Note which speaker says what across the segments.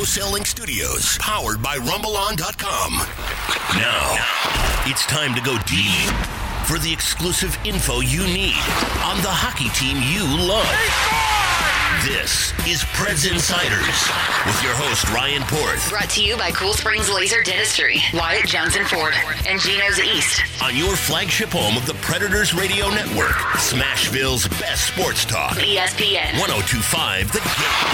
Speaker 1: Selling Studios, powered by RumbleOn.com. Now, it's time to go deep for the exclusive info you need on the hockey team you love. This is Preds Insiders with your host, Ryan Porth.
Speaker 2: Brought to you by Cool Springs Laser Dentistry, Wyatt Johnson Ford, and Geno's East.
Speaker 1: On your flagship home of the Predators Radio Network, Smashville's best sports talk. ESPN 102.5 The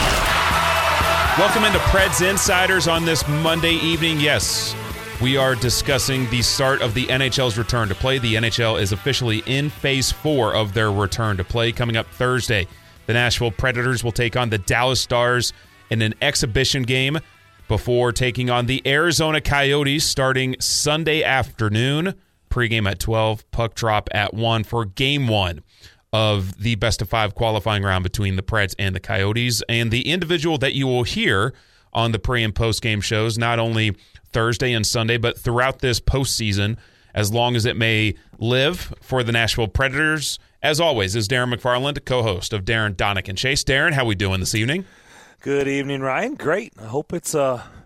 Speaker 1: Game.
Speaker 3: Welcome into Preds Insiders on this Monday evening. Yes, we are discussing the start of the NHL's return to play. The NHL is officially in Phase 4 of their return to play. Coming up Thursday, the Nashville Predators will take on the Dallas Stars in an exhibition game before taking on the Arizona Coyotes starting Sunday afternoon. Pregame at 12, puck drop at 1 for Game 1 of the best-of-5 qualifying round between the Preds and the Coyotes. And the individual that you will hear on the pre- and post-game shows, not only Thursday and Sunday, but throughout this postseason, as long as it may live for the Nashville Predators, as always, is Darren McFarland, co-host of Darren, Donick, and Chase. Darren, how we doing this evening?
Speaker 4: Good evening, Ryan. Great. I hope it's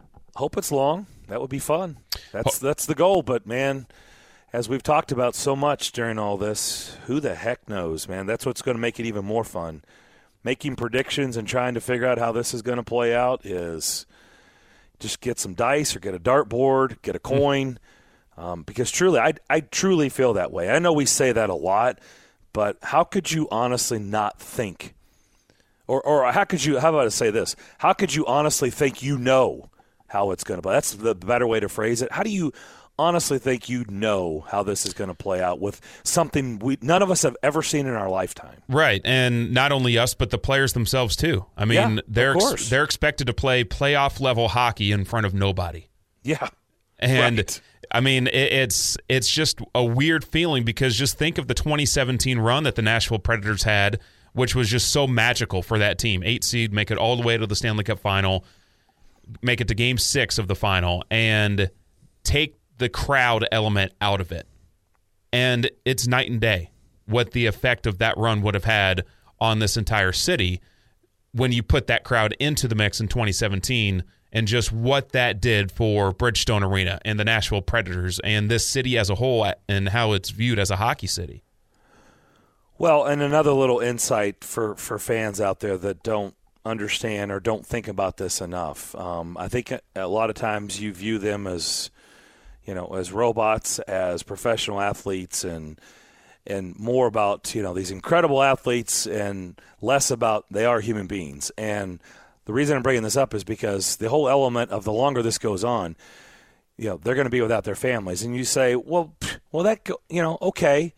Speaker 4: long. That would be fun. That's the goal. But man, as we've talked about so much during all this, who the heck knows, man? That's what's going to make it even more fun. Making predictions and trying to figure out how this is going to play out is just get some dice or get a dartboard, get a coin. Because truly, I truly feel that way. I know we say that a lot. But how could you honestly not think, or how about I say this? How could you honestly think you know how it's going to play? That's the better way to phrase it. How do you honestly think you know how this is going to play out with something none of us have ever seen in our lifetime?
Speaker 3: Right, and not only us, but the players themselves too. I mean, they're expected to play playoff-level hockey in front of nobody.
Speaker 4: Yeah,
Speaker 3: and
Speaker 4: right.
Speaker 3: I mean, it's just a weird feeling because just think of the 2017 run that the Nashville Predators had, which was just so magical for that team. 8 seed, make it all the way to the Stanley Cup final, make it to Game 6 of the final, and take the crowd element out of it. And it's night and day what the effect of that run would have had on this entire city when you put that crowd into the mix in 2017 and just what that did for Bridgestone Arena and the Nashville Predators and this city as a whole and how it's viewed as a hockey city.
Speaker 4: Well, and another little insight for fans out there that don't understand or don't think about this enough. I think a lot of times you view them as, as robots, as professional athletes, and more about, these incredible athletes and less about they are human beings. And the reason I'm bringing this up is because the whole element of the longer this goes on, they're going to be without their families. And you say, okay,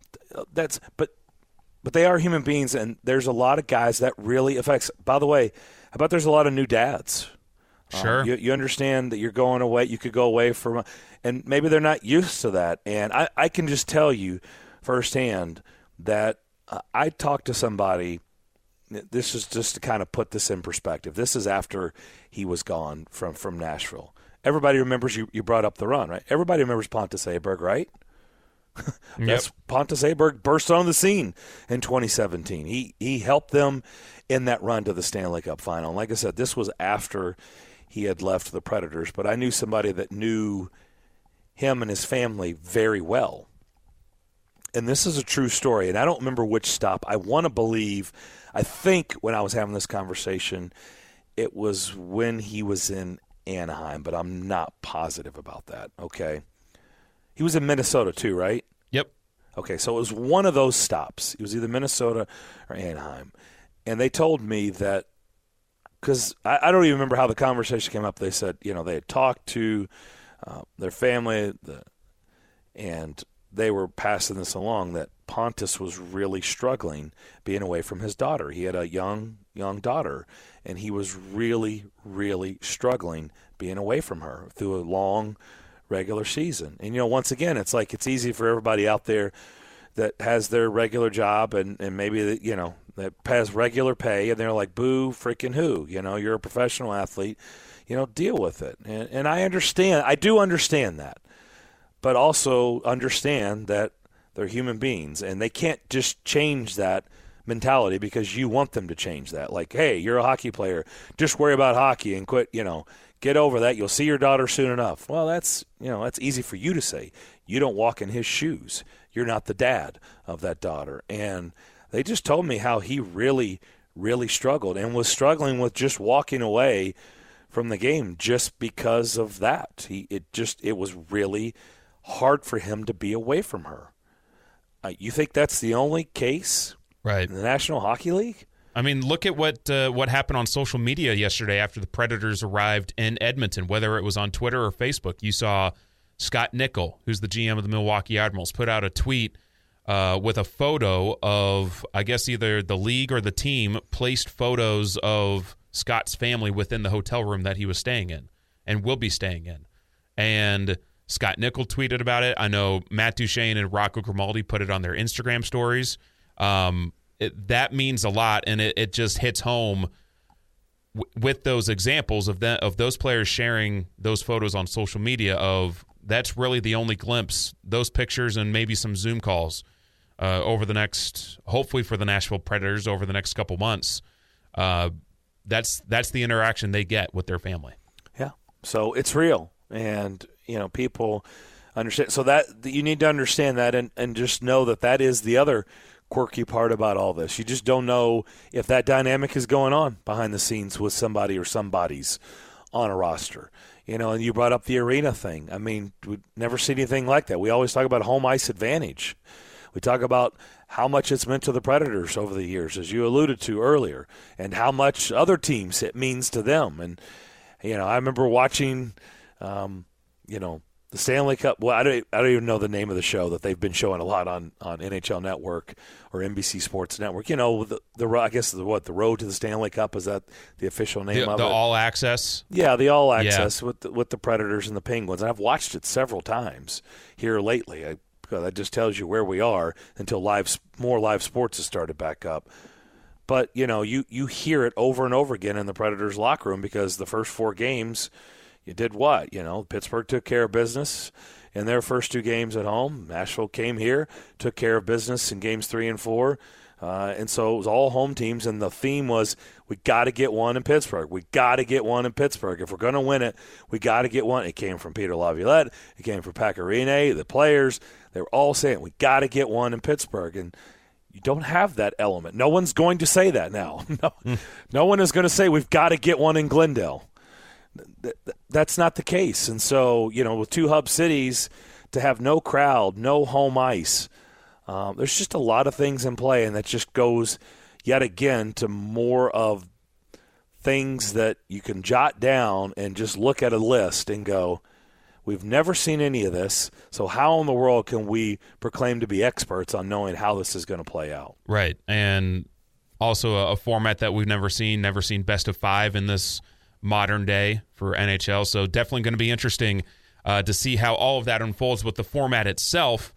Speaker 4: but they are human beings, and there's a lot of guys that really affects. By the way, how about there's a lot of new dads?
Speaker 3: Sure.
Speaker 4: You understand that you're going away. You could go away from, and maybe they're not used to that. And I can just tell you firsthand that I talked to somebody. This is just to kind of put this in perspective. This is after he was gone from Nashville. Everybody remembers you brought up the run, right? Everybody remembers Pontus Aberg, right? That's Pontus Aberg burst on the scene in 2017. He helped them in that run to the Stanley Cup final. And like I said, this was after he had left the Predators, but I knew somebody that knew him and his family very well. And this is a true story, and I don't remember which stop. I think when I was having this conversation, it was when he was in Anaheim, but I'm not positive about that, okay? He was in Minnesota too, right?
Speaker 3: Yep.
Speaker 4: Okay, so it was one of those stops. It was either Minnesota or Anaheim. And they told me that, because I don't even remember how the conversation came up. They said, they had talked to their family, and they were passing this along that Pontus was really struggling being away from his daughter. He had a young daughter, and he was really, really struggling being away from her through a long regular season. And, once again, it's like it's easy for everybody out there that has their regular job and maybe, that has regular pay, and they're like, boo, freaking who? You're a professional athlete. Deal with it. And I understand. I do understand that. But also understand that they're human beings, and they can't just change that mentality because you want them to change that. Like, hey, you're a hockey player. Just worry about hockey and quit, get over that. You'll see your daughter soon enough. Well, that's easy for you to say. You don't walk in his shoes. You're not the dad of that daughter. And they just told me how he really, really struggled and was struggling with just walking away from the game just because of that. It was really hard for him to be away from her. You think that's the only case
Speaker 3: right
Speaker 4: in the National Hockey League?
Speaker 3: I mean, look at what happened on social media yesterday after the Predators arrived in Edmonton, whether it was on Twitter or Facebook. You saw Scott Nickel, who's the GM of the Milwaukee Admirals, put out a tweet with a photo of, I guess, either the league or the team placed photos of Scott's family within the hotel room that he was staying in and will be staying in. And Scott Nickel tweeted about it. I know Matt Duchene and Rocco Grimaldi put it on their Instagram stories. That means a lot, and it just hits home with those examples of those players sharing those photos on social media of that's really the only glimpse, those pictures and maybe some Zoom calls over the next, hopefully for the Nashville Predators over the next couple months. That's the interaction they get with their family.
Speaker 4: Yeah, so it's real, and people understand. So that you need to understand that, and just know that is the other quirky part about all this. You just don't know if that dynamic is going on behind the scenes with somebody or somebody's on a roster. And you brought up the arena thing. I mean, we've never seen anything like that. We always talk about home ice advantage. We talk about how much it's meant to the Predators over the years, as you alluded to earlier, and how much other teams it means to them. And, I remember watching, the Stanley Cup. Well, I don't even know the name of the show that they've been showing a lot on NHL Network or NBC Sports Network. I guess the Road to the Stanley Cup, is that the official name of it?
Speaker 3: The All Access.
Speaker 4: Yeah, the All Access with the Predators and the Penguins. And I've watched it several times here lately. Because that just tells you where we are until more live sports has started back up. But you hear it over and over again in the Predators locker room because the first 4 games. You did what? Pittsburgh took care of business in their first 2 games at home. Nashville came here, took care of business in games 3 and 4. And so it was all home teams, and the theme was we got to get one in Pittsburgh. We got to get one in Pittsburgh. If we're going to win it, we got to get one. It came from Peter Laviolette. It came from Pekka Rinne, the players. They were all saying we got to get one in Pittsburgh. And you don't have that element. No one's going to say that now. No one is going to say we've got to get one in Glendale. That's not the case. And so, with 2 hub cities, to have no crowd, no home ice, there's just a lot of things in play, and that just goes yet again to more of things that you can jot down and just look at a list and go, we've never seen any of this, so how in the world can we proclaim to be experts on knowing how this is going to play out?
Speaker 3: Right, and also a format that we've never seen best of 5 in this modern day for NHL. So definitely going to be interesting to see how all of that unfolds with the format itself.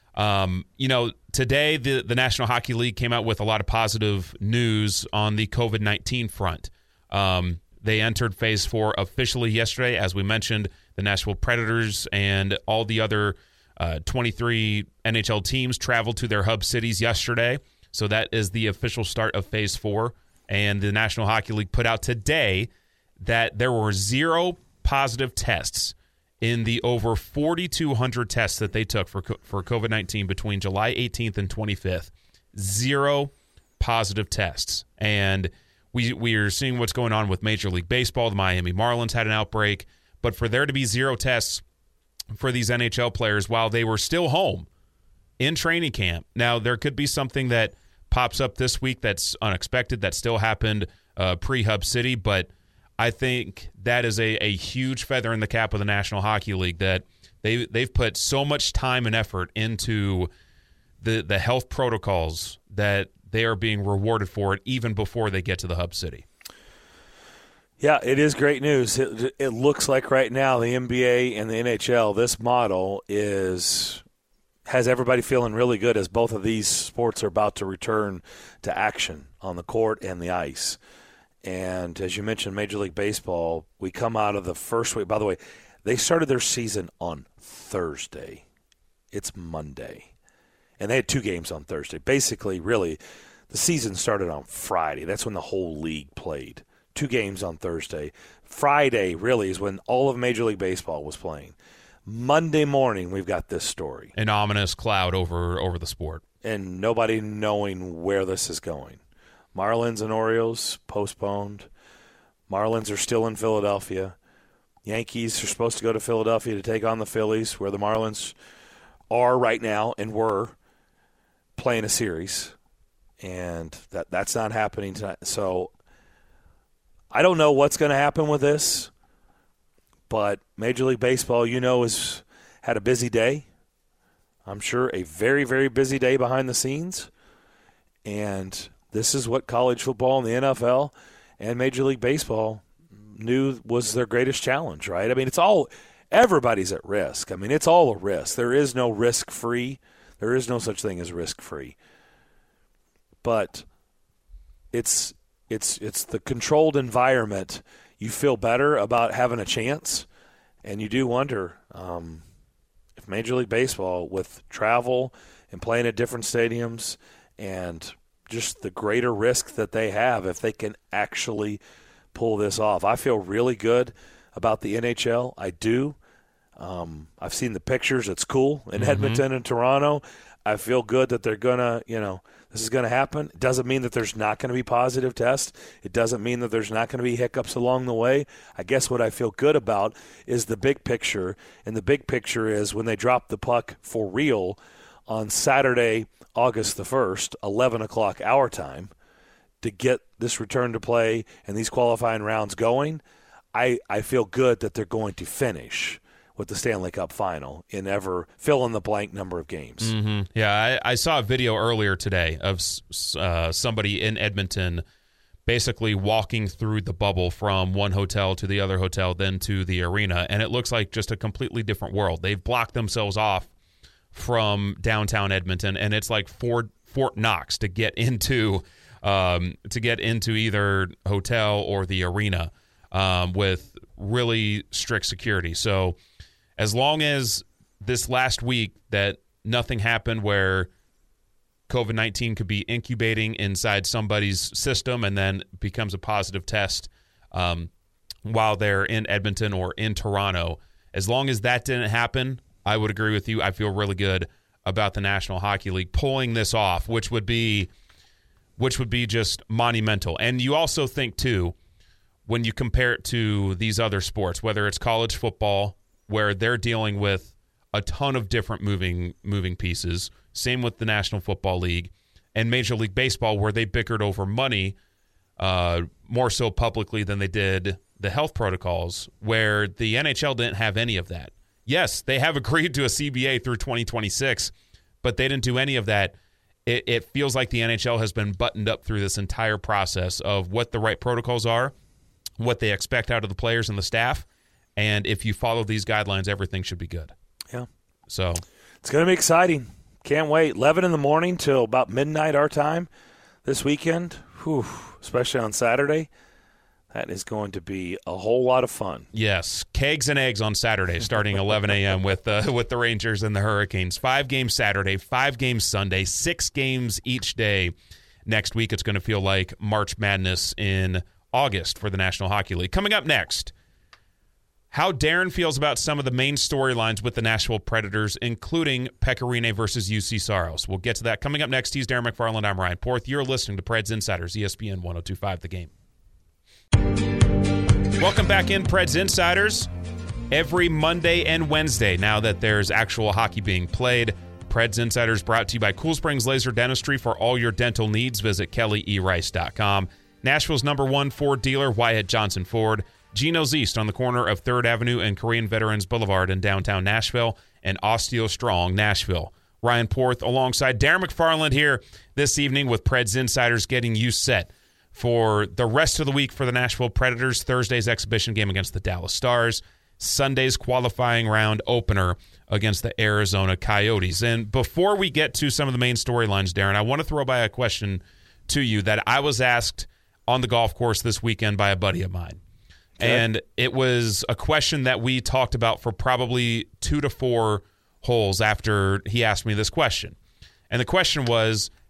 Speaker 3: Today the National Hockey League came out with a lot of positive news on the COVID-19 front. They entered Phase 4 officially yesterday. As we mentioned, the Nashville Predators and all the other 23 NHL teams traveled to their hub cities yesterday. So that is the official start of Phase 4. And the National Hockey League put out today that there were 0 positive tests in the over 4,200 tests that they took for COVID-19 between July 18th and 25th. 0 positive tests. And we are seeing what's going on with Major League Baseball. The Miami Marlins had an outbreak. But for there to be 0 tests for these NHL players while they were still home in training camp. Now, there could be something that pops up this week that's unexpected that still happened pre-Hub City, but I think that is a huge feather in the cap of the National Hockey League that they've put so much time and effort into the health protocols that they are being rewarded for it even before they get to the hub city.
Speaker 4: Yeah, it is great news. It looks like right now the NBA and the NHL, this model has everybody feeling really good as both of these sports are about to return to action on the court and the ice. And as you mentioned, Major League Baseball, we come out of the first week. By the way, they started their season on Thursday. It's Monday. And they had 2 games on Thursday. Basically, really, the season started on Friday. That's when the whole league played. 2 games on Thursday. Friday really is when all of Major League Baseball was playing. Monday morning, we've got this story.
Speaker 3: An ominous cloud over the sport.
Speaker 4: And nobody knowing where this is going. Marlins and Orioles postponed. Marlins are still in Philadelphia. Yankees are supposed to go to Philadelphia to take on the Phillies, where the Marlins are right now and were playing a series. And that's not happening tonight. So I don't know what's going to happen with this, but Major League Baseball, has had a busy day. I'm sure a very, very busy day behind the scenes. And this is what college football and the NFL and Major League Baseball knew was their greatest challenge, right? I mean, everybody's at risk. I mean, it's all a risk. There is no risk-free. There is no such thing as risk-free. But it's the controlled environment. You feel better about having a chance, and you do wonder if Major League Baseball, with travel and playing at different stadiums and just the greater risk that they have, if they can actually pull this off. I feel really good about the NHL. I do. I've seen the pictures. It's cool in Edmonton and Toronto. I feel good that they're going to, this is going to happen. It doesn't mean that there's not going to be positive tests. It doesn't mean that there's not going to be hiccups along the way. I guess what I feel good about is the big picture, and the big picture is when they drop the puck for real on Saturday, August the 1st, 11 o'clock our time, to get this return to play and these qualifying rounds going. I feel good that they're going to finish with the Stanley Cup final in ever fill-in-the-blank number of games.
Speaker 3: Mm-hmm. Yeah, I saw a video earlier today of somebody in Edmonton basically walking through the bubble from one hotel to the other hotel, then to the arena, and it looks like just a completely different world. They've blocked themselves off from downtown Edmonton, and it's like Fort Knox to get into either hotel or the arena with really strict security. So as long as this last week that nothing happened where COVID-19 could be incubating inside somebody's system and then becomes a positive test while they're in Edmonton or in Toronto, as long as that didn't happen, I would agree with you. I feel really good about the National Hockey League pulling this off, which would be just monumental. And you also think, too, when you compare it to these other sports, whether it's college football, where they're dealing with a ton of different moving pieces, same with the National Football League, and Major League Baseball, where they bickered over money more so publicly than they did the health protocols, where the NHL didn't have any of that. Yes, they have agreed to a CBA through 2026, but they didn't do any of that. It feels like the NHL has been buttoned up through this entire process of what the right protocols are, what they expect out of the players and the staff, and if you follow these guidelines, everything should be good.
Speaker 4: Yeah.
Speaker 3: So
Speaker 4: it's going to be exciting. Can't wait. 11 in the morning till about midnight our time this weekend, especially on Saturday. That is going to be a whole lot of fun.
Speaker 3: Yes, kegs and eggs on Saturday, starting 11 a.m. with the Rangers and the Hurricanes. 5 games Saturday, 5 games Sunday, 6 games each day. Next week, it's going to feel like March Madness in August for the National Hockey League. Coming up next, how Darren feels about some of the main storylines with the Nashville Predators, including Pecorine versus UC Saros. We'll get to that coming up next. He's Darren McFarland. I'm Ryan Porth. You're listening to Preds Insiders, ESPN 102.5 The Game. Welcome back in, Preds Insiders. Every Monday and Wednesday, now that there's actual hockey being played, Preds Insiders brought to you by Cool Springs Laser Dentistry. For all your dental needs, visit KellyERice.com. Nashville's #1 Ford dealer, Wyatt Johnson Ford. Geno's East on the corner of 3rd Avenue and Korean Veterans Boulevard in downtown Nashville, and Osteo Strong, Nashville. Ryan Porth alongside Darren McFarland here this evening with Preds Insiders, getting you set for the rest of the week for the Nashville Predators. Thursday's exhibition game against the Dallas Stars. Sunday's qualifying round opener against the Arizona Coyotes. And before we get to some of the main storylines, Darren, I want to throw by a question to you that I was asked on the golf course this weekend by a buddy of mine. Okay. And it was a question that we talked about for probably 2 to 4 holes after he asked me this question. And the question was,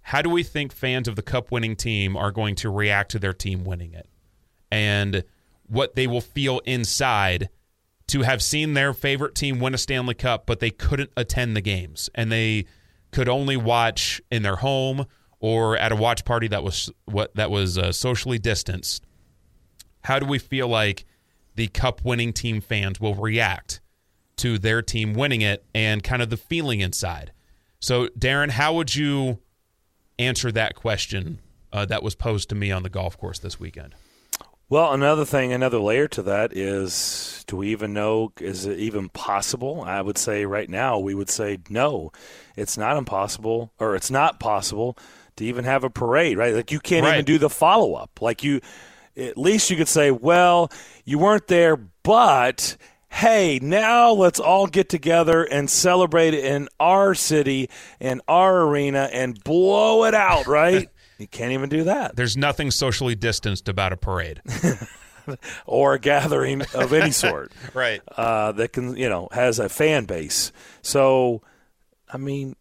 Speaker 3: how do we think fans of the Cup-winning team are going to react to their team winning it? And what they will feel inside to have seen their favorite team win a Stanley Cup, but they couldn't attend the games, and they could only watch in their home or at a watch party that was socially distanced. How do we feel like the Cup-winning team fans will react to their team winning it and kind of the feeling inside? So, Darren, how would you answer that question that was posed to me on the golf course this weekend?
Speaker 4: Well, another layer to that is, do we even know, is it even possible? I would say right now we would say no, it's not impossible, or it's not possible to even have a parade, right? Like you can't even do the follow-up. Like at least you could say, well, you weren't there, but hey, now let's all get together and celebrate it in our city, in our arena, and blow it out, right? You can't even do that.
Speaker 3: There's nothing socially distanced about a parade.
Speaker 4: Or a gathering of any sort.
Speaker 3: Right.
Speaker 4: That can, has a fan base. So, I mean,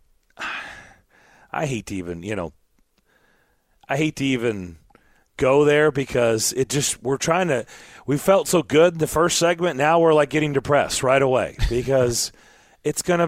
Speaker 4: I hate to even go there because we felt so good in the first segment. Now we're like getting depressed right away because it's going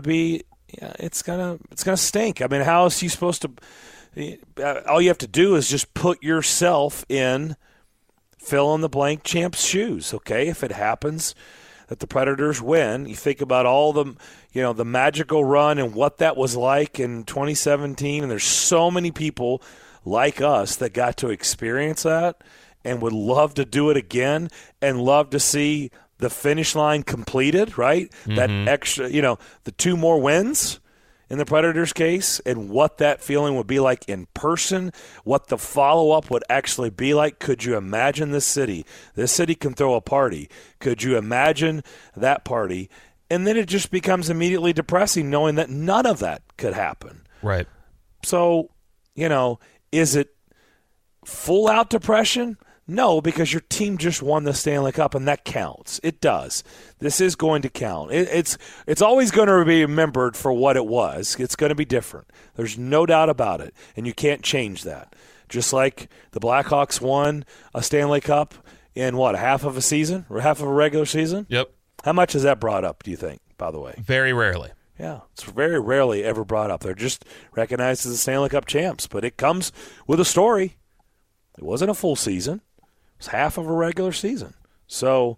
Speaker 4: to stink. I mean, how else are you supposed to, all you have to do is just put yourself in fill-in-the-blank champ's shoes, okay? If it happens that the Predators win, you think about all the magical run and what that was like in 2017, and there's so many people like us that got to experience that and would love to do it again and love to see the finish line completed, right? Mm-hmm. That extra, the 2 more wins in the Predators' case, and what that feeling would be like in person, what the follow-up would actually be like. Could you imagine this city? This city can throw a party. Could you imagine that party? And then it just becomes immediately depressing knowing that none of that could happen.
Speaker 3: Right.
Speaker 4: So, is it full-out depression? No, because your team just won the Stanley Cup, and that counts. It does. This is going to count. It's always going to be remembered for what it was. It's going to be different. There's no doubt about it, and you can't change that. Just like the Blackhawks won a Stanley Cup in, half of a season or half of a regular season?
Speaker 3: Yep.
Speaker 4: How much is that brought up, do you think, by the way?
Speaker 3: Very rarely.
Speaker 4: Yeah, it's very rarely ever brought up. They're just recognized as the Stanley Cup champs, but it comes with a story. It wasn't a full season. It's half of a regular season. So,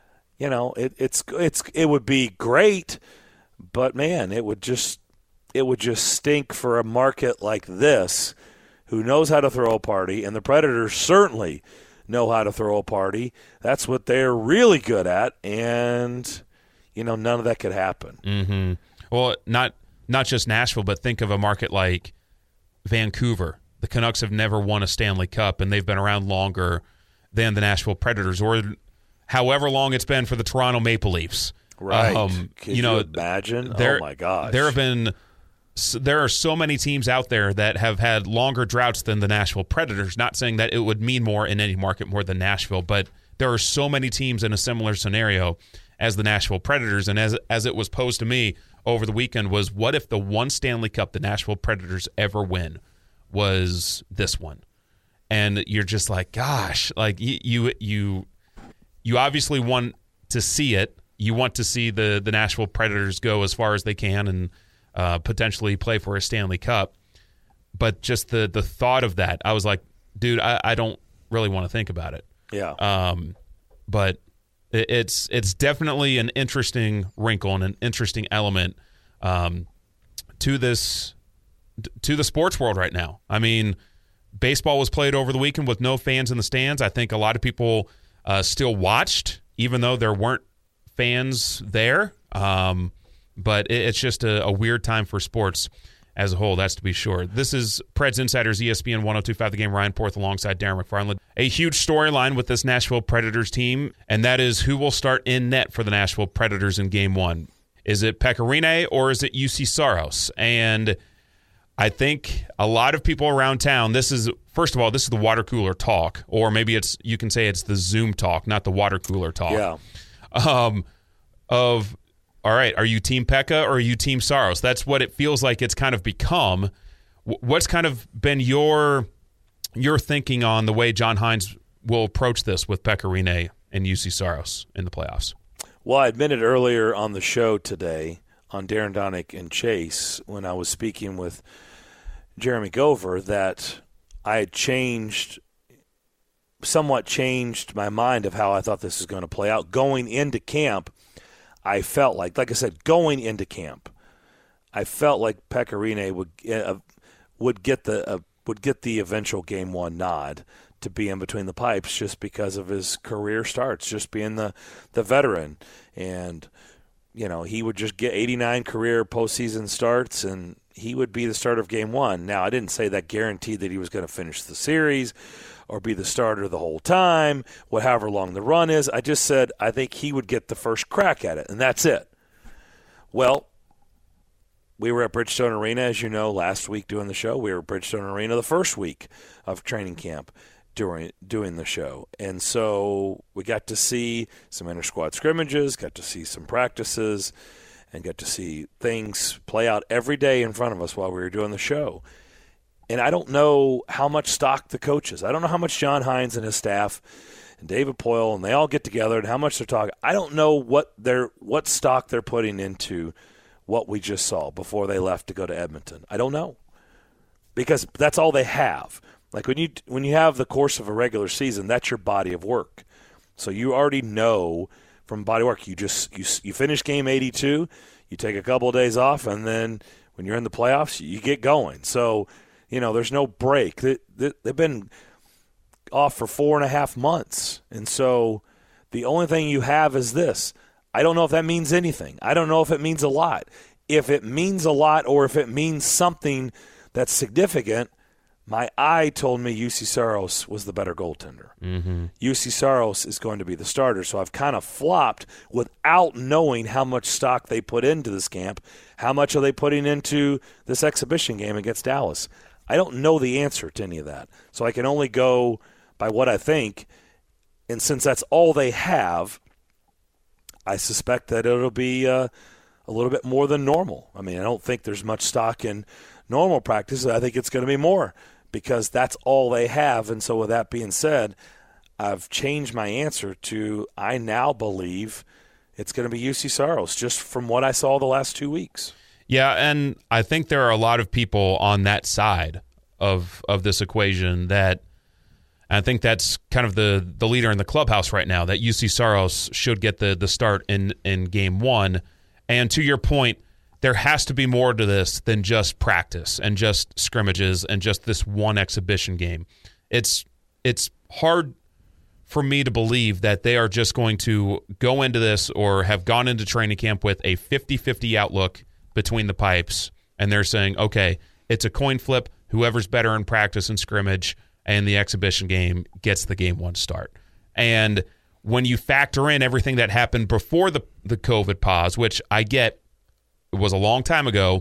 Speaker 4: it would be great, but man, it would just stink for a market like this who knows how to throw a party, and the Predators certainly know how to throw a party. That's what they're really good at, and none of that could happen.
Speaker 3: Mm-hmm. Well, not just Nashville, but think of a market like Vancouver. The Canucks have never won a Stanley Cup, and they've been around longer than the Nashville Predators, or however long it's been for the Toronto Maple Leafs.
Speaker 4: Right. Can you imagine? Oh, my gosh.
Speaker 3: There are so many teams out there that have had longer droughts than the Nashville Predators, not saying that it would mean more in any market more than Nashville, but there are so many teams in a similar scenario as the Nashville Predators, and as it was posed to me over the weekend was, what if the one Stanley Cup the Nashville Predators ever win was this one? And you're just like, gosh, like you obviously want to see it. You want to see the Nashville Predators go as far as they can and potentially play for a Stanley Cup. But just the thought of that, I was like, dude, I don't really want to think about it.
Speaker 4: Yeah.
Speaker 3: But it's definitely an interesting wrinkle and an interesting element to the sports world right now. I mean, baseball was played over the weekend with no fans in the stands. I think a lot of people still watched, even though there weren't fans there. But it's just a weird time for sports as a whole, that's to be sure. This is Preds Insiders, ESPN 102.5 The Game. Ryan Porth alongside Darren McFarland. A huge storyline with this Nashville Predators team, and that is who will start in net for the Nashville Predators in Game 1. Is it Pekka Rinne or is it Juuse Saros? And I think a lot of people around town, first of all, this is the water cooler talk, or maybe you can say it's the Zoom talk, not the water cooler talk.
Speaker 4: Yeah.
Speaker 3: All right, are you Team Pekka or are you Team Saros? That's what it feels like it's kind of become, What's kind of been your thinking on the way John Hines will approach this with Pekka Rinne and UC Saros in the playoffs?
Speaker 4: Well, I admitted earlier on the show today on Darren Donick and Chase when I was speaking with Jeremy Gover that I had somewhat changed my mind of how I thought this was going to play out. Going into camp, I felt like I said, going into camp, I felt like Pekka Rinne would get the eventual Game 1 nod to be in between the pipes just because of his career starts, just being the veteran. And, he would just get 89 career postseason starts, and he would be the starter of Game 1. Now, I didn't say that guaranteed that he was going to finish the series or be the starter the whole time, however long the run is. I just said I think he would get the first crack at it, and that's it. Well, we were at Bridgestone Arena, as you know, last week doing the show. We were at Bridgestone Arena the first week of training camp doing the show. And so we got to see some inter-squad scrimmages, got to see some practices, and got to see things play out every day in front of us while we were doing the show. And I don't know how much stock the coaches, I don't know how much John Hines and his staff and David Poyle, and they all get together and how much they're talking. I don't know what stock they're putting into what we just saw before they left to go to Edmonton. I don't know, because that's all they have. Like when you have the course of a regular season, that's your body of work. So you already know from body work. You finish game 82, you take a couple of days off, and then when you're in the playoffs, you get going. So there's no break. They've been off for 4.5 months, and so the only thing you have is this. I don't know if that means anything. I don't know if it means a lot. If it means a lot or if it means something that's significant, my eye told me UC Saros was the better goaltender.
Speaker 3: Mm-hmm.
Speaker 4: UC Saros is going to be the starter, so I've kind of flopped without knowing how much stock they put into this camp. How much are they putting into this exhibition game against Dallas? I don't know the answer to any of that, so I can only go by what I think, and since that's all they have, I suspect that it'll be a little bit more than normal. I mean, I don't think there's much stock in normal practice. I think it's going to be more because that's all they have. And so with that being said, I've changed my answer to I now believe it's going to be UC Saros just from what I saw the last 2 weeks.
Speaker 3: Yeah, and I think there are a lot of people on that side of this equation that I think that's kind of the leader in the clubhouse right now, that UC Saros should get the start in Game 1. And to your point, there has to be more to this than just practice and just scrimmages and just this one exhibition game. It's hard for me to believe that they are just going to go into this or have gone into training camp with a 50-50 outlook between the pipes, and they're saying, okay, it's a coin flip. Whoever's better in practice and scrimmage and the exhibition game gets the Game 1 start. And when you factor in everything that happened before the COVID pause, which I get, it was a long time ago,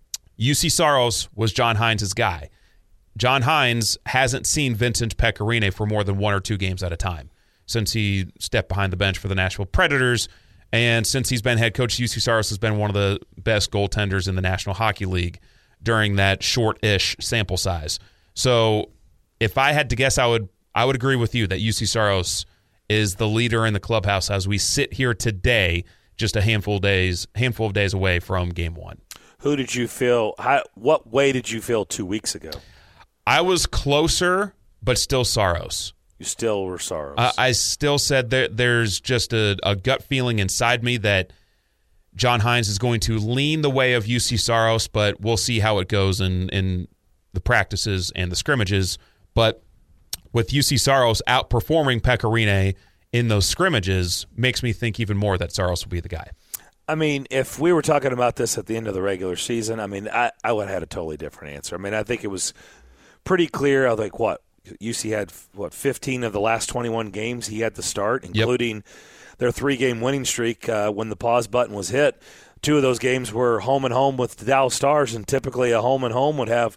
Speaker 3: UC Saros was John Hines' guy. John Hines hasn't seen Vincent Pekka Rinne for more than 1 or 2 games at a time since he stepped behind the bench for the Nashville Predators. And since he's been head coach, UC Saros has been one of the best goaltenders in the National Hockey League during that short-ish sample size. So if I had to guess, I would agree with you that UC Saros is the leader in the clubhouse as we sit here today, just a handful of days away from Game 1.
Speaker 4: Who did you feel? What way did you feel 2 weeks ago?
Speaker 3: I was closer, but still Saros.
Speaker 4: You still were Saros.
Speaker 3: I still said there's just a gut feeling inside me that John Hines is going to lean the way of UC Saros, but we'll see how it goes in the practices and the scrimmages. But with UC Saros outperforming Pekka Rinne in those scrimmages makes me think even more that Saros will be the guy.
Speaker 4: I mean, if we were talking about this at the end of the regular season, I mean, I would have had a totally different answer. I mean, I think it was pretty clear. I think, UC had, 15 of the last 21 games he had to start, including their 3-game winning streak when the pause button was hit. 2 of those games were home and home with the Dallas Stars, and typically a home and home would have,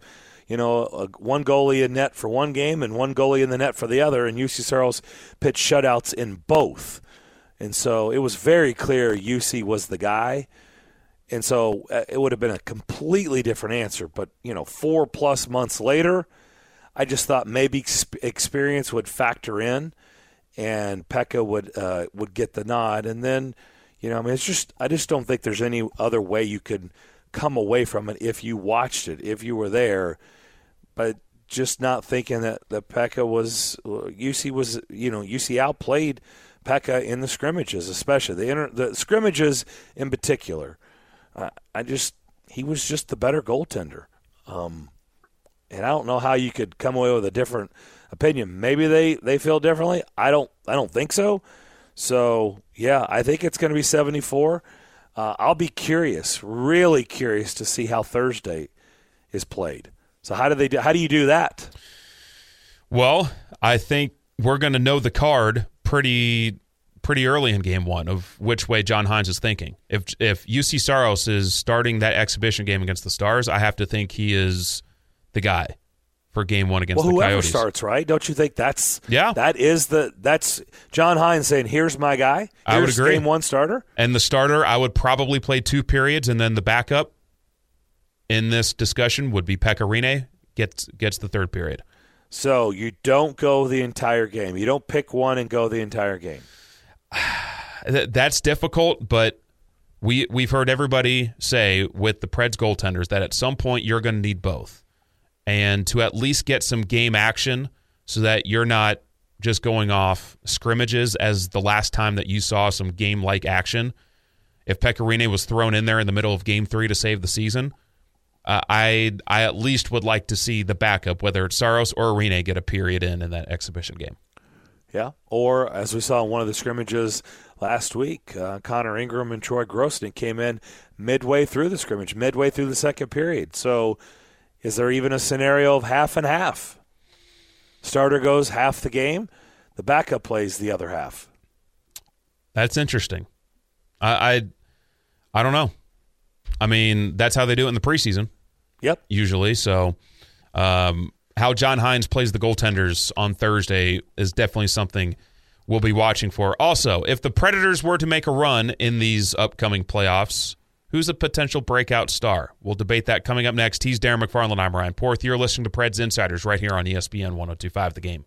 Speaker 4: one goalie in net for one game and one goalie in the net for the other, and UC Saros pitched shutouts in both. And so it was very clear UC was the guy. And so it would have been a completely different answer. But, 4+ months later, I just thought maybe experience would factor in and Pekka would get the nod. And then, I just don't think there's any other way you could come away from it if you watched it, if you were there. But just not thinking that Pekka was UC outplayed Pekka in the scrimmages, especially the scrimmages in particular. He was just the better goaltender. And I don't know how you could come away with a different opinion. Maybe they feel differently. I don't think so. So, yeah, I think it's going to be 74. I'll be curious, really curious to see how Thursday is played. So how do you do that?
Speaker 3: Well, I think we're going to know the card pretty early in game one of which way John Hynes is thinking. If UC Saros is starting that exhibition game against the Stars, I have to think he is the guy for game one against the Coyotes.
Speaker 4: Whoever starts, right? Don't you think that's
Speaker 3: John
Speaker 4: Hynes saying, here's my guy? Here's
Speaker 3: I would agree.
Speaker 4: Game one starter?
Speaker 3: And the starter, I would probably play 2 periods, and then the backup in this discussion would be Pekka Rinne, gets the 3rd period.
Speaker 4: So you don't go the entire game. You don't pick one and go the entire game.
Speaker 3: That's difficult, but we've heard everybody say with the Preds goaltenders that at some point you're going to need both. And to at least get some game action so that you're not just going off scrimmages as the last time that you saw some game-like action. If Pekka Rinne was thrown in there in the middle of Game 3 to save the season, I at least would like to see the backup, whether it's Saros or Rinne, get a period in that exhibition game.
Speaker 4: Yeah, or as we saw in one of the scrimmages last week, Connor Ingram and Troy Grosnick came in midway through the scrimmage, midway through the 2nd period. So is there even a scenario of half and half? Starter goes half the game, the backup plays the other half.
Speaker 3: That's interesting. I don't know. I mean, that's how they do it in the preseason.
Speaker 4: Yep.
Speaker 3: Usually. So how John Hynes plays the goaltenders on Thursday is definitely something we'll be watching for. Also, if the Predators were to make a run in these upcoming playoffs, who's a potential breakout star? We'll debate that coming up next. He's Darren McFarland. I'm Ryan Porth. You're listening to Preds Insiders right here on ESPN 102.5 The Game.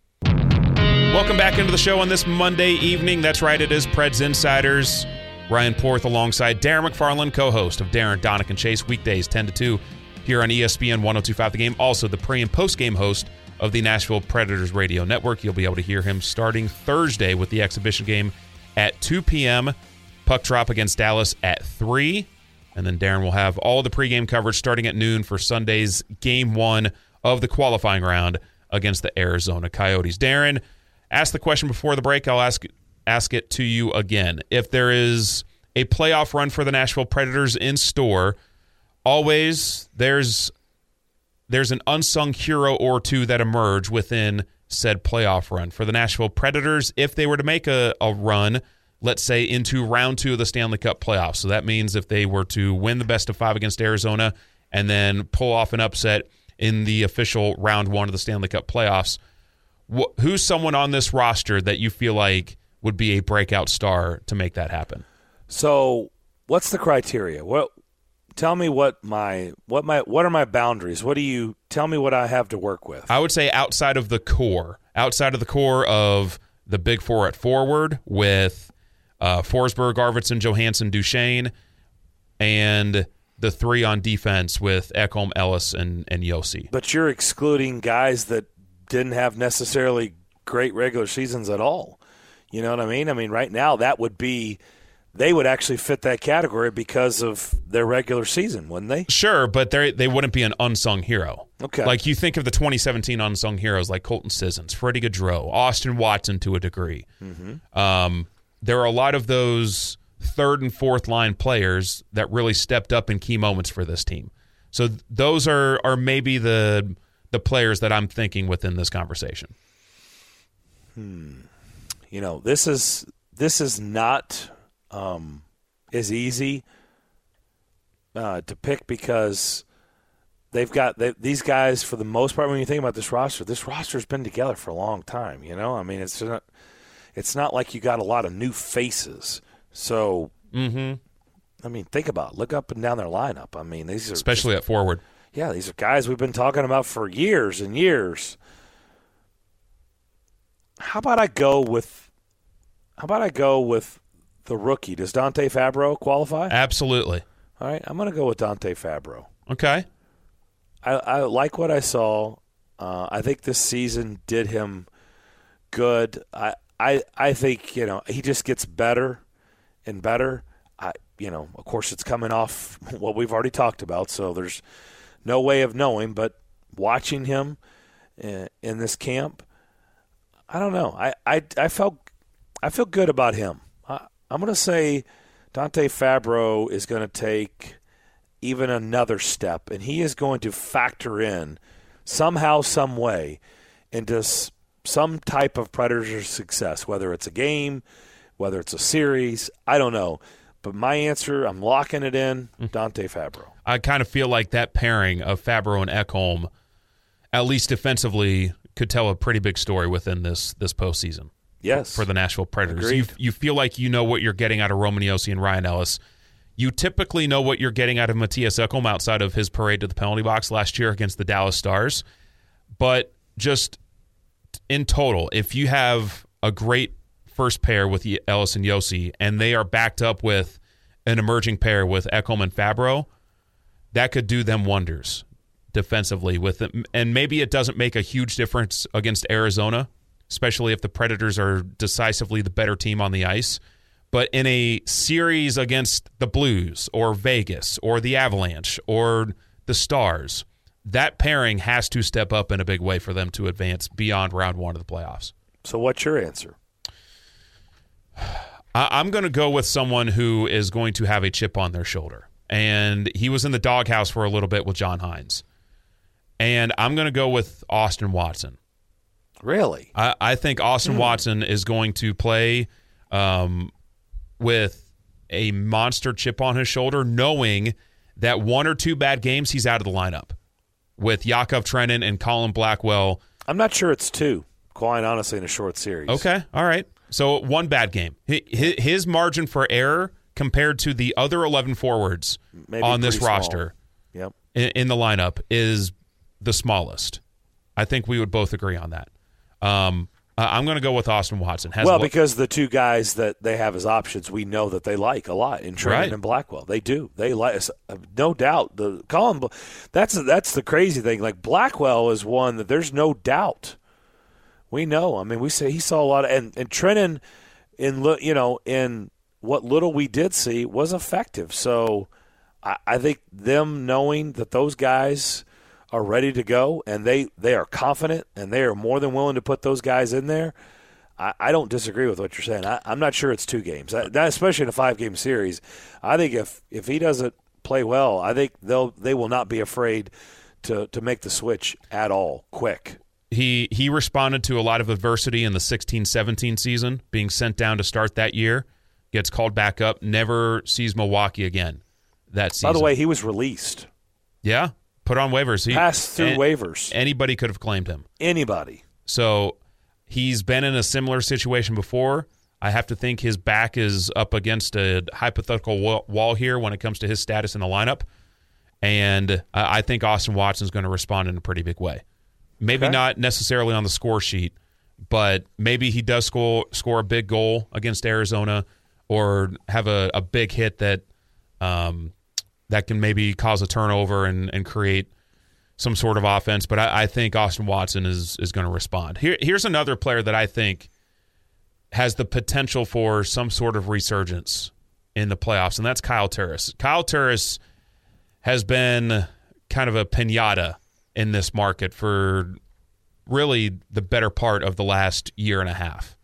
Speaker 3: Welcome back into the show on this Monday evening. That's right, it is Preds Insiders. Ryan Porth alongside Darren McFarland, co-host of Darren, Donick, and Chase, weekdays 10 to 2 here on ESPN 102.5 The Game. Also the pre- and post-game host of the Nashville Predators Radio Network. You'll be able to hear him starting Thursday with the exhibition game at 2 p.m., puck drop against Dallas at 3. And then Darren will have all the pregame coverage starting at noon for Sunday's Game 1 of the qualifying round against the Arizona Coyotes. Darren, asked the question before the break. I'll ask it to you again. If there is a playoff run for the Nashville Predators in store, always there's an unsung hero or two that emerge within said playoff run. For the Nashville Predators, if they were to make a run, let's say, into round 2 of the Stanley Cup playoffs. So that means if they were to win the best of 5 against Arizona and then pull off an upset in the official round 1 of the Stanley Cup playoffs, who's someone on this roster that you feel like would be a breakout star to make that happen?
Speaker 4: So what's the criteria? Tell me what are my boundaries? Tell me what I have to work with?
Speaker 3: I would say outside of the core of the big four at forward with Forsberg, Arvidsson, Johansson, Duchesne, and the 3 on defense with Ekholm, Ellis, and Josi.
Speaker 4: But you're excluding guys that didn't have necessarily great regular seasons at all. You know what I mean? I mean, right now they would actually fit that category because of their regular season, wouldn't they?
Speaker 3: Sure, but they wouldn't be an unsung hero.
Speaker 4: Okay.
Speaker 3: Like you think of the 2017 unsung heroes like Colton Sissons, Freddie Gaudreau, Austin Watson to a degree. Mm-hmm. There are a lot of those 3rd and 4th line players that really stepped up in key moments for this team. So those are maybe the players that I'm thinking within this conversation.
Speaker 4: You know, this is not as easy to pick because they've got these guys, for the most part, when you think about this roster's been together for a long time. You know, I mean, it's not like you got a lot of new faces. So, I mean, think about it. Look up and down their lineup. I mean, these are
Speaker 3: especially at forward.
Speaker 4: Yeah, these are guys we've been talking about for years and years. How about I go with the rookie? Does Dante Fabro qualify?
Speaker 3: Absolutely.
Speaker 4: All right, I'm going to go with Dante Fabro.
Speaker 3: Okay.
Speaker 4: I like what I saw. I think this season did him good. I think, he just gets better and better. Of course, it's coming off what we've already talked about, so there's no way of knowing. But watching him in this camp, I don't know. I feel good about him. I'm going to say Dante Fabro is going to take even another step, and he is going to factor in somehow, some way into some type of Predators success, whether it's a game, whether it's a series. I don't know. But my answer, I'm locking it in, Dante Fabro.
Speaker 3: I kind of feel like that pairing of Fabro and Ekholm, at least defensively, could tell a pretty big story within this postseason.
Speaker 4: Yes.
Speaker 3: For the Nashville Predators.
Speaker 4: Agreed.
Speaker 3: You feel like you know what you're getting out of Roman Josi and Ryan Ellis. You typically know what you're getting out of Matthias Ekholm outside of his parade to the penalty box last year against the Dallas Stars. But just in total, if you have a great first pair with Ellis and Josi, and they are backed up with an emerging pair with Ekholm and Fabro, that could do them wonders defensively with them. And maybe it doesn't make a huge difference against Arizona, especially if the Predators are decisively the better team on the ice. But in a series against the Blues or Vegas or the Avalanche or the Stars, that pairing has to step up in a big way for them to advance beyond round one of the playoffs.
Speaker 4: So what's your answer?
Speaker 3: I'm going to go with someone who is going to have a chip on their shoulder. And he was in the doghouse for a little bit with John Hines. And I'm going to go with Austin Watson.
Speaker 4: Really?
Speaker 3: I think Austin Watson is going to play with a monster chip on his shoulder, knowing that one or two bad games, he's out of the lineup. With Yakov Trenin and Colin Blackwell.
Speaker 4: I'm not sure it's two, quite honestly, in a short series.
Speaker 3: Okay, all right. So one bad game. His margin for error compared to the other 11 forwards on this roster in the lineup is the smallest. I think we would both agree on that. I'm going to go with Austin Watson.
Speaker 4: Because the two guys that they have as options, we know that they like a lot in Trenin and Blackwell. They do. They like, no doubt. That's the crazy thing. Like, Blackwell is one that there's no doubt. We know. I mean, we say he saw a lot of, and Trenin in what little we did see was effective. So I think them knowing that those guys are ready to go and they are confident and they are more than willing to put those guys in there, I don't disagree with what you're saying. I'm not sure it's two games, that especially in a 5-game series. I think if he doesn't play well, I think they will not be afraid to make the switch at all quick.
Speaker 3: He responded to a lot of adversity in the 16-17 season, being sent down to start that year, gets called back up, never sees Milwaukee again that season.
Speaker 4: By the way, he was released.
Speaker 3: Yeah, put on waivers.
Speaker 4: Passed through waivers.
Speaker 3: Anybody could have claimed him.
Speaker 4: Anybody.
Speaker 3: So he's been in a similar situation before. I have to think his back is up against a hypothetical wall here when it comes to his status in the lineup. And I think Austin Watson's going to respond in a pretty big way. Maybe not necessarily on the score sheet, but maybe he does score a big goal against Arizona or have a big hit that that can maybe cause a turnover and create some sort of offense. But I think Austin Watson is going to respond. Here's another player that I think has the potential for some sort of resurgence in the playoffs, and that's Kyle Turris. Kyle Turris has been kind of a piñata in this market for really the better part of the last year and a half.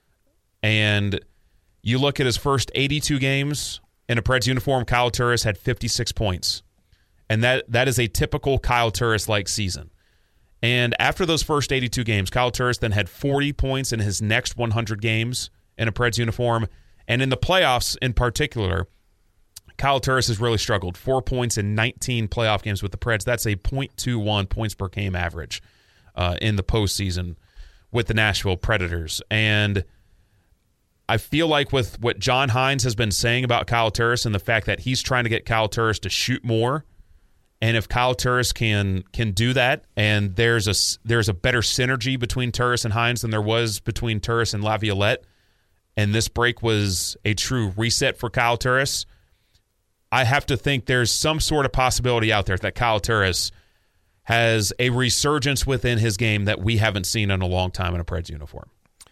Speaker 3: And you look at his first 82 games in a Preds uniform, Kyle Turris had 56 points. And that is a typical Kyle Turris-like season. And after those first 82 games, Kyle Turris then had 40 points in his next 100 games in a Preds uniform. And in the playoffs in particular, Kyle Turris has really struggled. 4 points in 19 playoff games with the Preds. That's a .21 points per game average in the postseason with the Nashville Predators. And I feel like with what John Hines has been saying about Kyle Turris and the fact that he's trying to get Kyle Turris to shoot more, and if Kyle Turris can do that, and there's a better synergy between Turris and Hines than there was between Turris and Laviolette, and this break was a true reset for Kyle Turris, I have to think there's some sort of possibility out there that Kyle Turris has a resurgence within his game that we haven't seen in a long time in a Preds uniform.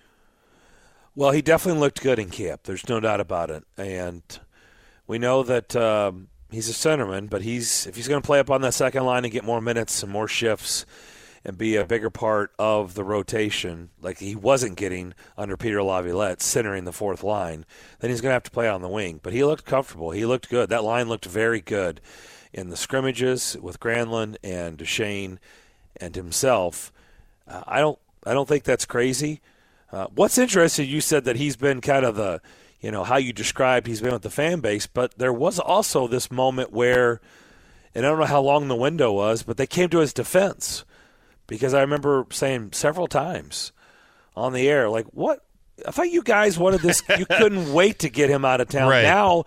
Speaker 4: Well, he definitely looked good in camp. There's no doubt about it. And we know that he's a centerman, but if he's going to play up on that second line and get more minutes and more shifts and be a bigger part of the rotation, like he wasn't getting under Peter Laviolette, centering the fourth line, then he's going to have to play on the wing. But he looked comfortable. He looked good. That line looked very good in the scrimmages with Granlund and Duchesne and himself. I don't think that's crazy. What's interesting, you said that he's been kind of the, how you described he's been with the fan base, but there was also this moment where, and I don't know how long the window was, but they came to his defense, because I remember saying several times on the air, like, what? I thought you guys wanted this. You couldn't wait to get him out of town.
Speaker 3: Right.
Speaker 4: Now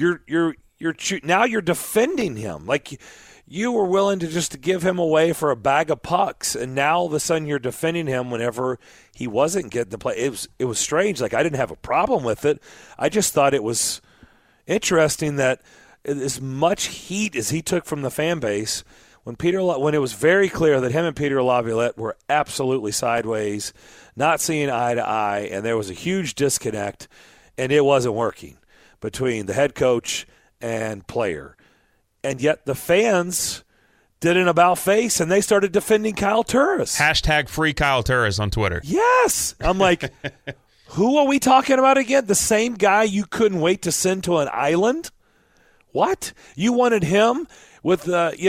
Speaker 4: you're defending him. Like, you were willing to just give him away for a bag of pucks, and now all of a sudden you're defending him whenever he wasn't getting the play. It was strange. Like, I didn't have a problem with it. I just thought it was interesting that as much heat as he took from the fan base, when it was very clear that him and Peter Laviolette were absolutely sideways, not seeing eye to eye, and there was a huge disconnect, and it wasn't working between the head coach and player. And yet the fans did an about-face, and they started defending Kyle Turris.
Speaker 3: # free Kyle Turris on Twitter.
Speaker 4: Yes. I'm like, who are we talking about again? The same guy you couldn't wait to send to an island? What? You wanted him with,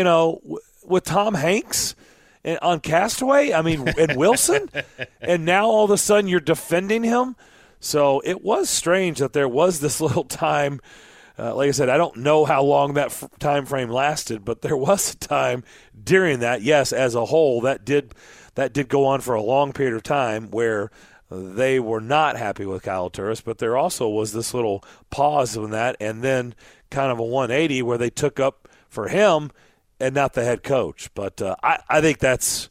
Speaker 4: with Tom Hanks on Castaway? I mean, and Wilson? And now all of a sudden you're defending him? So it was strange that there was this little time. Like I said, I don't know how long that time frame lasted, but there was a time during that, yes, as a whole, that did go on for a long period of time where they were not happy with Kyle Turris, but there also was this little pause in that, and then kind of a 180 where they took up for him and not the head coach. But I think it's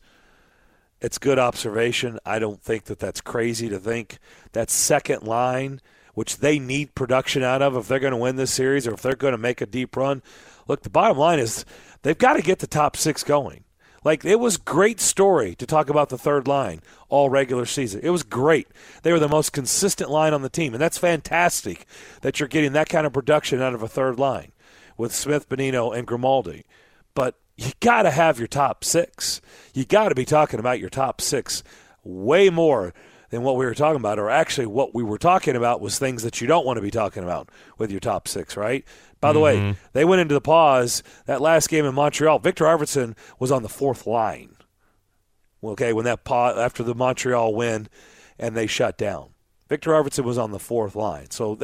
Speaker 4: good observation. I don't think that's crazy to think that second line, which they need production out of if they're going to win this series or if they're going to make a deep run. Look, the bottom line is they've got to get the top six going. Like, it was great story to talk about the third line all regular season. It was great. They were the most consistent line on the team, and that's fantastic that you're getting that kind of production out of a third line with Smith, Bonino, and Grimaldi. But you got to have your top six. You got to be talking about your top six way more than what we were talking about, or actually what we were talking about was things that you don't want to be talking about with your top six, right? By the way, they went into the pause. That last game in Montreal, Victor Arvidsson was on the fourth line. Okay, when that pause, after the Montreal win and they shut down. Victor Arvidsson was on the fourth line. So,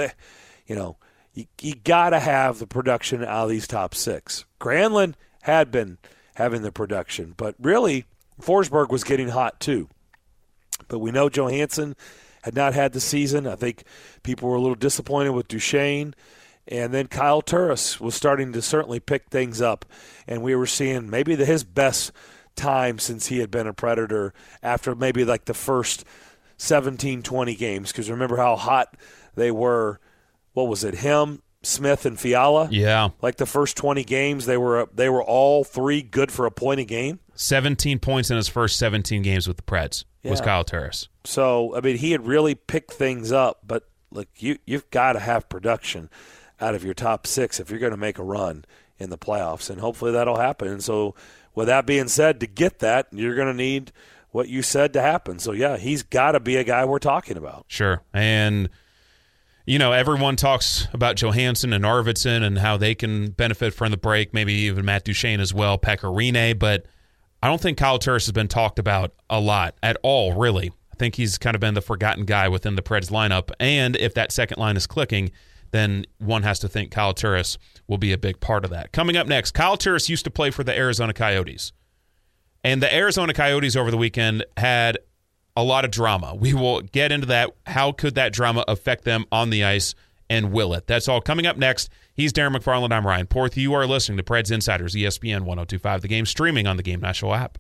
Speaker 4: you got to have the production out of these top six. Granlund had been having the production, but really Forsberg was getting hot too. But we know Johansson had not had the season. I think people were a little disappointed with Duchesne. And then Kyle Turris was starting to certainly pick things up. And we were seeing maybe his best time since he had been a Predator after maybe like the first 17, 20 games. Because remember how hot they were. What was it, him, Smith, and Fiala?
Speaker 3: Yeah.
Speaker 4: Like the first 20 games, they were all three good for a point a game.
Speaker 3: 17 points in his first 17 games with the Preds was Kyle Turris.
Speaker 4: So, I mean, he had really picked things up, but look, you've got to have production out of your top six if you're going to make a run in the playoffs, and hopefully that'll happen. And so, with that being said, to get that, you're going to need what you said to happen. So, yeah, he's got to be a guy we're talking about.
Speaker 3: Sure. And, everyone talks about Johansson and Arvidsson and how they can benefit from the break, maybe even Matt Duchesne as well, Pekka Rinne, but I don't think Kyle Turris has been talked about a lot at all, really. I think he's kind of been the forgotten guy within the Preds lineup, and if that second line is clicking, then one has to think Kyle Turris will be a big part of that. Coming up next, Kyle Turris used to play for the Arizona Coyotes, and the Arizona Coyotes over the weekend had a lot of drama. We will get into that. How could that drama affect them on the ice, and will it? That's all coming up next. He's Darren McFarland. I'm Ryan Porth. You are listening to Preds Insiders, ESPN 1025, The Game, streaming on the Game National app.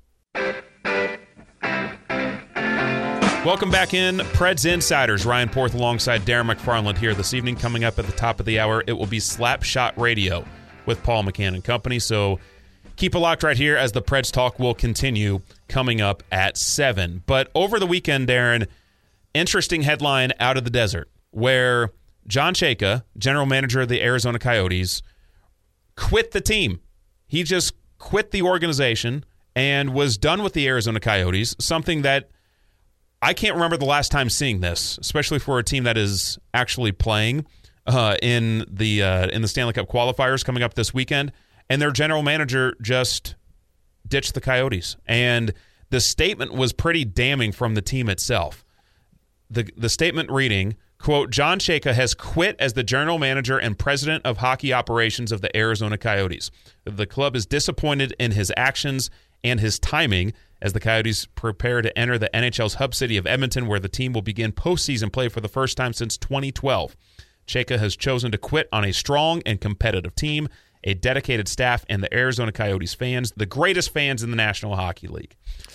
Speaker 3: Welcome back in, Preds Insiders. Ryan Porth alongside Darren McFarland here this evening. Coming up at the top of the hour, it will be Slapshot Radio with Paul McCann and company. So keep it locked right here as the Preds talk will continue coming up at 7. But over the weekend, Darren, interesting headline out of the desert where John Chayka, general manager of the Arizona Coyotes, quit the team. He just quit the organization and was done with the Arizona Coyotes, something that I can't remember the last time seeing this, especially for a team that is actually playing in the Stanley Cup qualifiers coming up this weekend. And their general manager just ditched the Coyotes. And the statement was pretty damning from the team itself. The statement reading, quote, John Chayka has quit as the general manager and president of hockey operations of the Arizona Coyotes. The club is disappointed in his actions and his timing as the Coyotes prepare to enter the NHL's hub city of Edmonton, where the team will begin postseason play for the first time since 2012. Chayka has chosen to quit on a strong and competitive team, a dedicated staff, and the Arizona Coyotes fans, the greatest fans in the National Hockey League.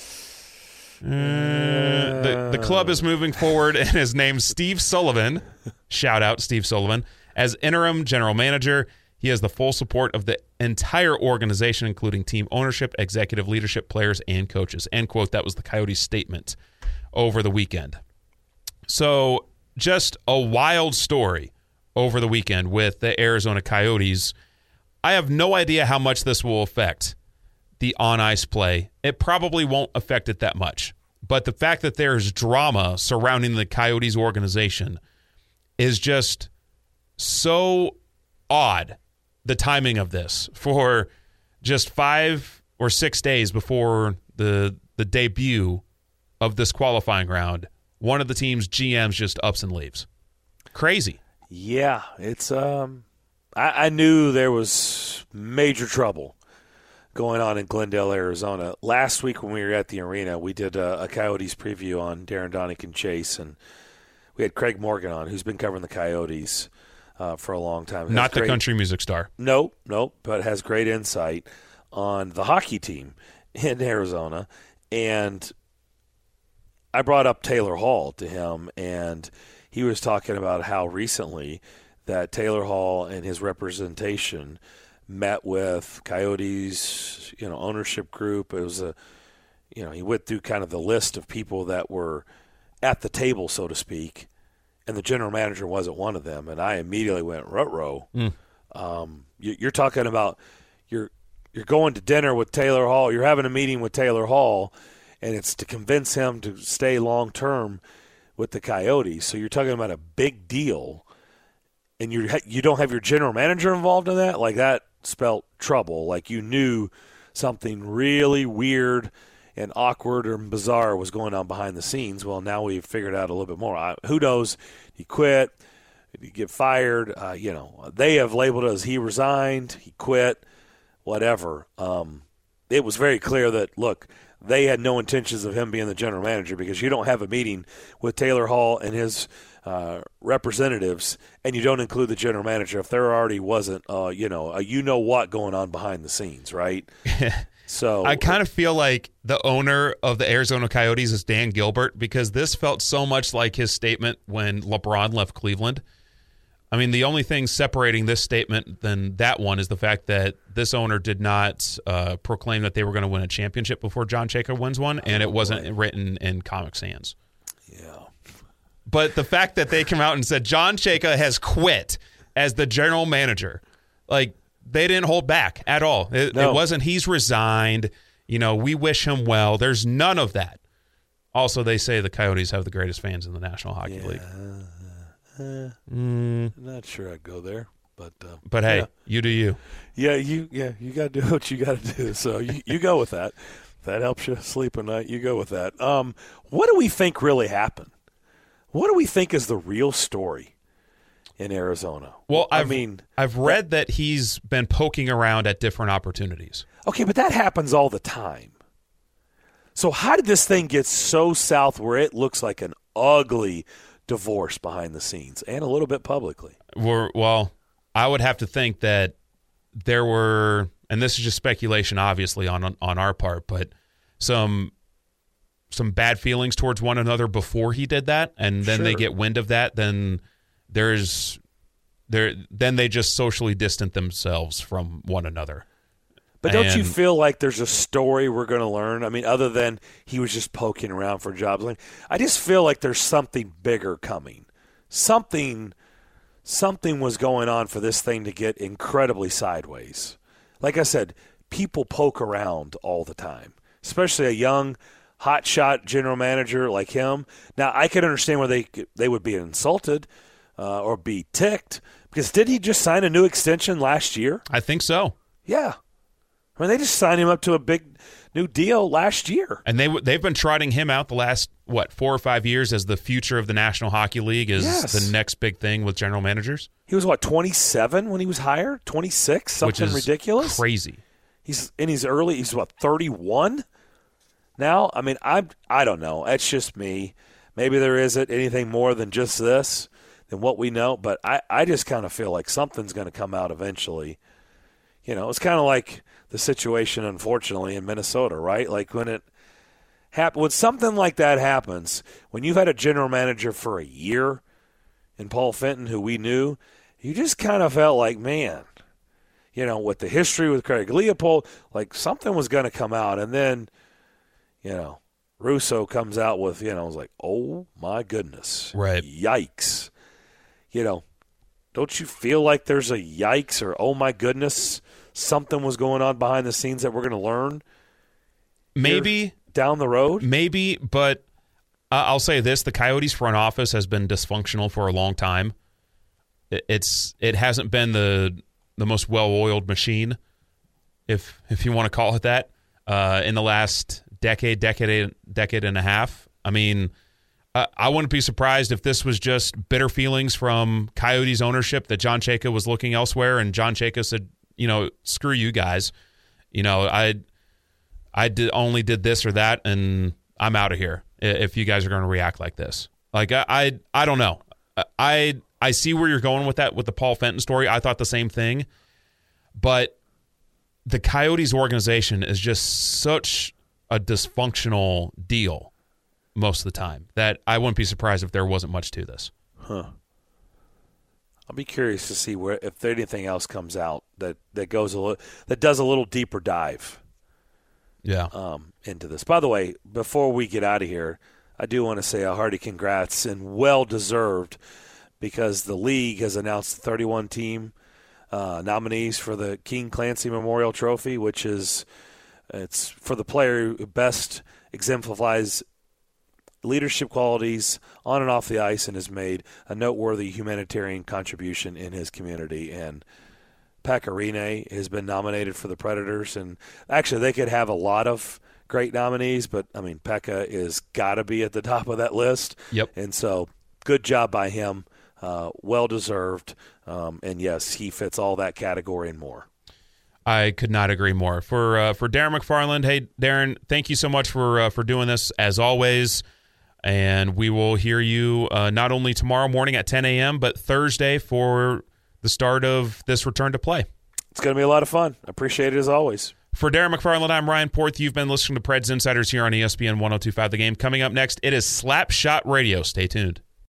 Speaker 3: The club is moving forward and has named Steve Sullivan, shout out Steve Sullivan, as interim general manager. He has the full support of the entire organization, including team ownership, executive leadership, players, and coaches. End quote. That was the Coyotes' statement over the weekend. So just a wild story over the weekend with the Arizona Coyotes. I have no idea how much this will affect the on-ice play. It probably won't affect it that much. But the fact that there's drama surrounding the Coyotes organization is just so odd. The timing of this for just 5 or 6 days before the debut of this qualifying round, one of the team's GMs just ups and leaves. Crazy.
Speaker 4: Yeah, it's I knew there was major trouble going on in Glendale, Arizona. Last week when we were at the arena, we did a Coyotes preview on Darren Donick and Chase, and we had Craig Morgan on, who's been covering the Coyotes for a long time.
Speaker 3: Not the country music star.
Speaker 4: Nope, but has great insight on the hockey team in Arizona. And I brought up Taylor Hall to him, and he was talking about how recently that Taylor Hall and his representation met with Coyotes, ownership group. It was he went through kind of the list of people that were at the table, so to speak, and the general manager wasn't one of them. And I immediately went, ruh-roh. You're talking about you're going to dinner with Taylor Hall. You're having a meeting with Taylor Hall, and it's to convince him to stay long-term with the Coyotes. So you're talking about a big deal, and you don't have your general manager involved in that? Like, that spelt trouble. Like, you knew something really weird and awkward or bizarre was going on behind the scenes. Well, now we've figured out a little bit more. Who knows? He quit. Did he get fired? They have labeled it as he resigned, he quit, whatever. It was very clear that, look, they had no intentions of him being the general manager, because you don't have a meeting with Taylor Hall and his representatives and you don't include the general manager if there already wasn't, what going on behind the scenes, right? So
Speaker 3: I kind of feel like the owner of the Arizona Coyotes is Dan Gilbert, because this felt so much like his statement when LeBron left Cleveland. I mean, the only thing separating this statement than that one is the fact that this owner did not proclaim that they were going to win a championship before John Chayka wins one, and it wasn't written in Comic Sans. Yeah. But the fact that they came out and said John Chayka has quit as the general manager, like, they didn't hold back at all. It wasn't he's resigned, we wish him well. There's none of that. Also, they say the Coyotes have the greatest fans in the National Hockey League.
Speaker 4: Not sure I'd go there, but
Speaker 3: hey,
Speaker 4: yeah.
Speaker 3: You do you.
Speaker 4: You got to do what you got to do. So you go with that. If that helps you sleep at night, you go with that. What do we think really happened? What do we think is the real story in Arizona?
Speaker 3: Well, I've read that he's been poking around at different opportunities.
Speaker 4: Okay, but that happens all the time. So how did this thing get so south where it looks like an ugly divorce behind the scenes and a little bit publicly?
Speaker 3: Well, I would have to think that there were, and this is just speculation, obviously, on our part, but some bad feelings towards one another before he did that, and then they get wind of that, then then they just socially distant themselves from one another.
Speaker 4: But don't you feel like there's a story we're going to learn? I mean, other than he was just poking around for jobs. Like, I just feel like there's something bigger coming. Something was going on for this thing to get incredibly sideways. Like I said, people poke around all the time, especially a young, hotshot general manager like him. Now, I can understand where they would be insulted or be ticked, because did he just sign a new extension last year?
Speaker 3: I think so.
Speaker 4: Yeah. I mean, they just signed him up to a big new deal last year.
Speaker 3: And they've been trotting him out the last, 4 or 5 years as the future of the National Hockey League, is the next big thing with general managers.
Speaker 4: He was, 27 when he was hired? 26? Something
Speaker 3: which is
Speaker 4: ridiculous?
Speaker 3: Crazy.
Speaker 4: He's 31 now? I mean, I don't know. That's just me. Maybe there isn't anything more than just this, than what we know. But I just kind of feel like something's going to come out eventually. It's kind of like the situation, unfortunately, in Minnesota, right? Like when something like that happens, when you've had a general manager for a year in Paul Fenton, who we knew, you just kind of felt like, man, with the history with Craig Leopold, like something was going to come out. And then, Russo comes out with, it was like, oh my goodness.
Speaker 3: Right.
Speaker 4: Yikes. Don't you feel like there's a yikes or oh my goodness, something was going on behind the scenes that we're going to learn?
Speaker 3: Maybe
Speaker 4: down the road?
Speaker 3: Maybe, but I'll say this: the Coyotes front office has been dysfunctional for a long time. It hasn't been the most well-oiled machine, if you want to call it that, in the last decade and a half. I mean, I wouldn't be surprised if this was just bitter feelings from Coyotes ownership that John Chayka was looking elsewhere, and John Chayka said, screw you guys. I only did this or that, and I'm out of here if you guys are going to react like this. Like, I don't know. I see where you're going with that, with the Paul Fenton story. I thought the same thing. But the Coyotes organization is just such a dysfunctional deal most of the time that I wouldn't be surprised if there wasn't much to this.
Speaker 4: Huh. I'll be curious to see if anything else comes out that does a little deeper dive.
Speaker 3: Yeah.
Speaker 4: Into this. By the way, before we get out of here, I do want to say a hearty congrats, and well deserved, because the league has announced the 31 team nominees for the King Clancy Memorial Trophy, which it's for the player who best exemplifies leadership qualities on and off the ice and has made a noteworthy humanitarian contribution in his community. And Pekka Rinne has been nominated for the Predators, and actually they could have a lot of great nominees, but I mean, Pekka is got to be at the top of that list.
Speaker 3: Yep.
Speaker 4: And so good job by him. Well deserved. And yes, he fits all that category and more.
Speaker 3: I could not agree more. For Darren McFarland, hey Darren, thank you so much for doing this as always. And we will hear you not only tomorrow morning at 10 a.m., but Thursday for the start of this return to play.
Speaker 4: It's going to be a lot of fun. I appreciate it as always.
Speaker 3: For Darren McFarland, I'm Ryan Porth. You've been listening to Preds Insiders here on ESPN 102.5 The Game. Coming up next, it is Slap Shot Radio. Stay tuned.